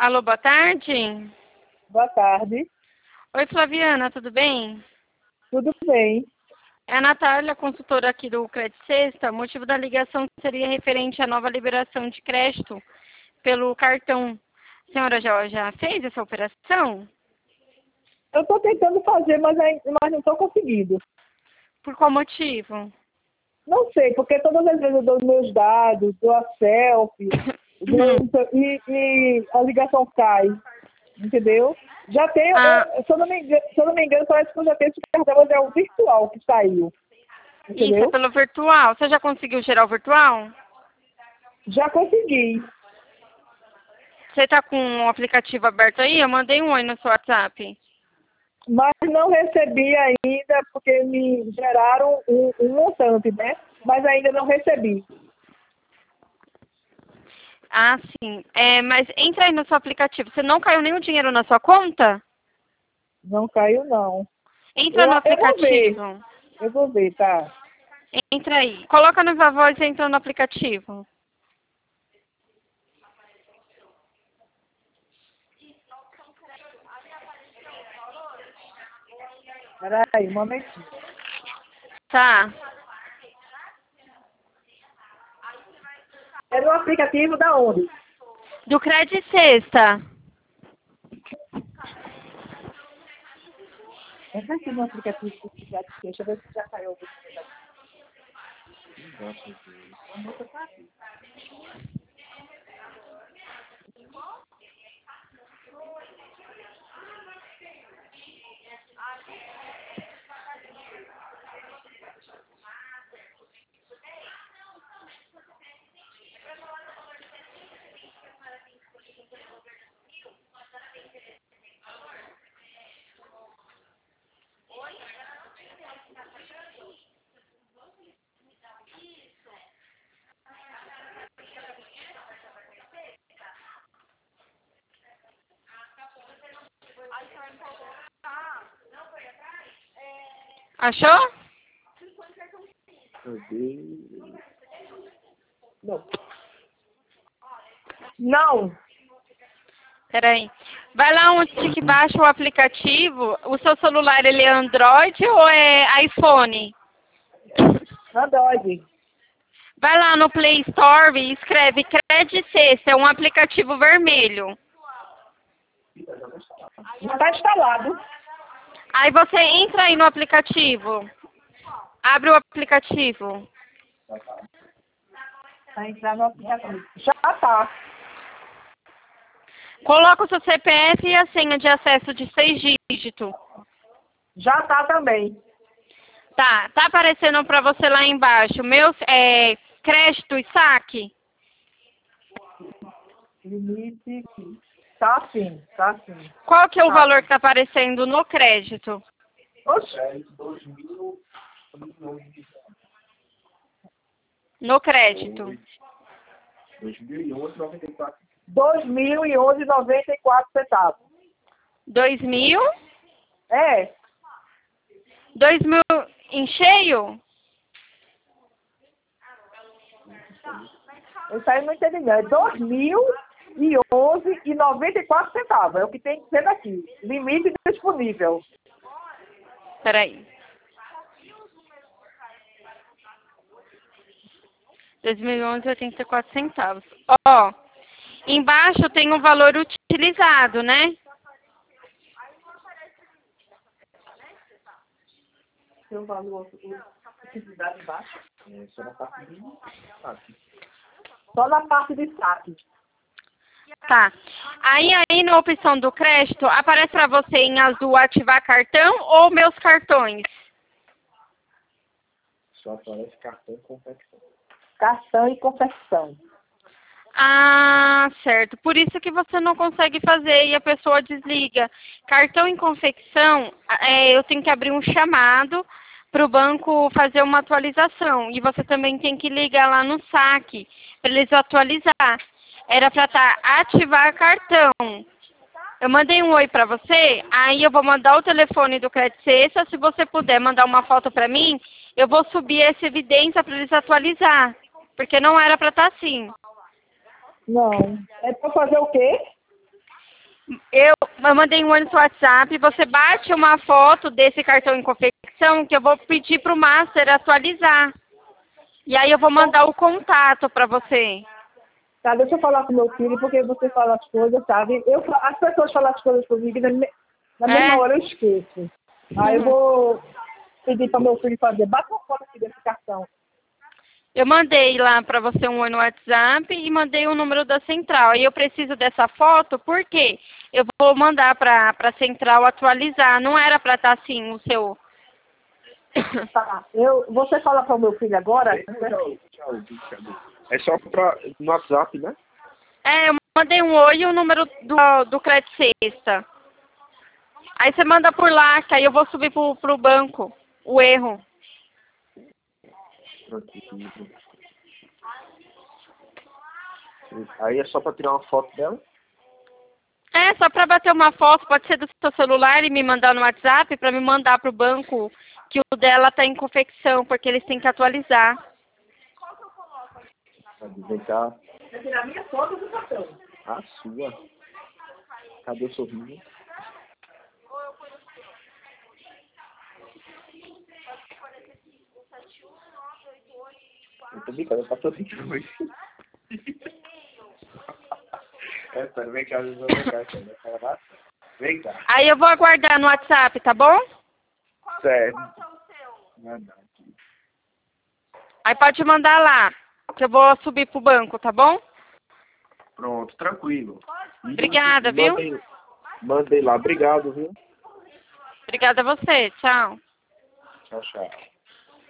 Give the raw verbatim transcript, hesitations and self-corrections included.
Alô, boa tarde. Boa tarde. Oi, Flaviana, tudo bem? Tudo bem? É a Natália, consultora aqui do Credit Sexta. O motivo da ligação seria referente à nova liberação de crédito pelo cartão. A senhora já, já fez essa operação? Eu estou tentando fazer, mas, aí- mas não estou conseguindo. Por qual motivo? Não sei, porque todas as vezes eu dou os meus dados, dou a selfie, dou, e, e a ligação cai. Entendeu? Já tenho, Ah, eu- se, eu não me engano, se eu não me engano, parece que eu já tenho esse cartão, mas é o virtual que saiu. isso é Entendeu? pelo virtual. Você já conseguiu gerar o virtual? Já consegui. Você está com o aplicativo aberto aí? Eu mandei um oi no seu WhatsApp. Mas não recebi ainda, porque me geraram um, um montante, né? Mas ainda não recebi. Ah, sim. É, mas entra aí no seu aplicativo. Você não caiu nenhum dinheiro na sua conta? Não caiu, não. Entra Eu, no eu vou ver. aplicativo. Eu vou ver, tá? Entra aí. Coloca no Viva Voz e entra no aplicativo. Peraí, um momentinho. Tá. É no aplicativo da onde? Do Credit Sexta. Entra aqui no aplicativo do Cidade de Deixa eu ver se já caiu. Achou? Não. Não. Peraí. Vai lá onde que baixa o aplicativo. O seu celular, ele é Android ou é iPhone? Android. Vai lá no Play Store e escreve Credit Sexta. É um aplicativo vermelho. Já está instalado. Aí você entra aí no aplicativo. Abre o aplicativo. Vai entrar no aplicativo. Já está. Coloca o seu C P F e a senha de acesso de seis dígitos. Já está também. Tá, tá aparecendo pra você lá embaixo. Meus, é, crédito e saque? Limite. Tá sim, tá sim. Qual que é o Tá. valor que tá aparecendo no crédito? Oxe. No crédito. dois mil e onze e noventa e quatro centavos. Dois mil? É. Dois mil em cheio? Isso aí eu não entendi não. É dois mil e onze e noventa e quatro centavos. É o que tem que ser daqui. Limite disponível. Peraí. dois mil e onze, oitenta e quatro centavos. Ó, embaixo tem o valor utilizado, né? Seu valor, utilidade embaixo. É, só na parte de saque. Só na parte de saque. Tá. Aí, aí na opção do crédito, aparece pra você em azul ativar cartão ou meus cartões? Só aparece cartão e confecção. Cartão e confecção. Ah, certo. Por isso que você não consegue fazer e a pessoa desliga. Cartão em confecção, é, eu tenho que abrir um chamado para o banco fazer uma atualização. E você também tem que ligar lá no saque para eles atualizar. Era para estar ativar cartão. Eu mandei um oi para você, aí eu vou mandar o telefone do Credit Sexta. Se você puder mandar uma foto para mim, eu vou subir essa evidência para eles atualizar. Porque não era para estar assim. Não. É para fazer o quê? Eu, eu mandei um oi no seu WhatsApp, você bate uma foto desse cartão em confecção que eu vou pedir pro Master atualizar. E aí eu vou mandar o contato para você. Tá, deixa eu falar com meu filho, porque você fala as coisas, sabe? Eu, fa- as pessoas falam as coisas comigo, na, me- na mesma É? hora eu esqueço. Aí eu vou pedir para meu filho fazer. Bate uma foto aqui desse cartão. Eu mandei lá para você um oi no WhatsApp e mandei o número da central. Aí eu preciso dessa foto porque eu vou mandar para a central atualizar. Não era para estar assim o seu... Tá, eu, você fala para o meu filho agora? Tchau, tchau, tchau. É só pra, no WhatsApp, né? É, eu mandei um oi e o número do, do Crédito Sexta. Aí você manda por lá, que aí eu vou subir pro, pro banco o erro. Aí é só pra tirar uma foto dela? É, só para bater uma foto, pode ser do seu celular e me mandar no WhatsApp para me mandar pro banco que o dela tá em confecção, porque eles têm que atualizar. Vem cá. Vai tirar a minha foto do cartão. A sua. Cadê o sorriso? Eu tô brincando, eu tô brincando hoje. É, pera, vem cá, vem cá, vem cá. Aí eu vou aguardar no WhatsApp, tá bom? Certo. Nada. Aí pode mandar lá, que eu vou subir pro banco, tá bom? Pronto, tranquilo. Obrigada, viu? Mandei, mandei lá, obrigado, viu? Obrigada a você, tchau. Tchau, tchau.